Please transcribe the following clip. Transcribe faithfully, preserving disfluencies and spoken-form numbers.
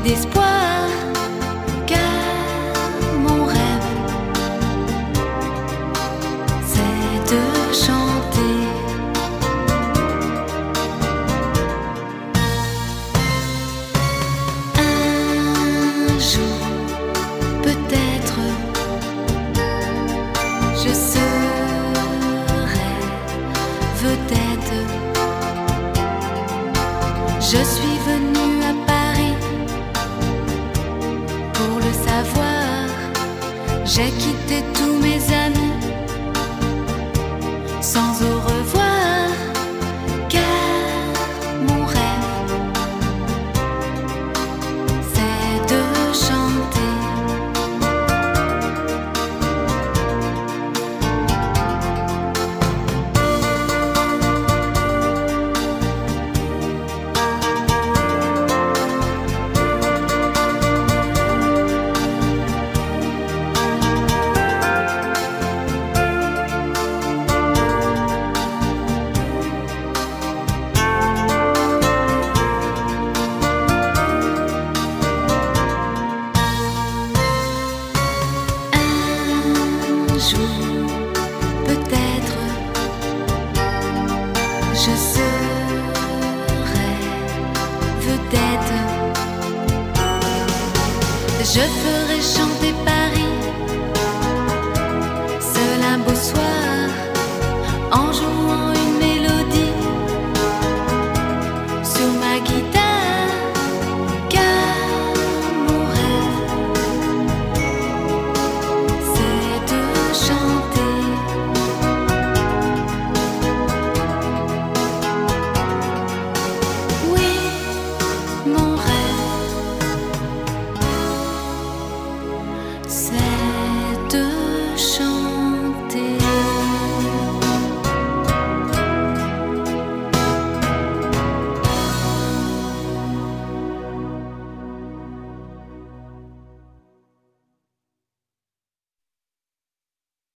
d'espoir, car mon rêve, c'est de chanter. Un jour, peut-être, je serai vedette. Je suis venue à Paris pour le savoir. J'ai quitté tous mes amis sans au revoir, car mon rêve, c'est de chanter. Un jour, peut-être, je serai vedette. Je ferai chanter Paris seul un beau soir, en jouant une mélodie sur ma guitare, car mon rêve, c'est de chanter. Oui, mon rêve, c'est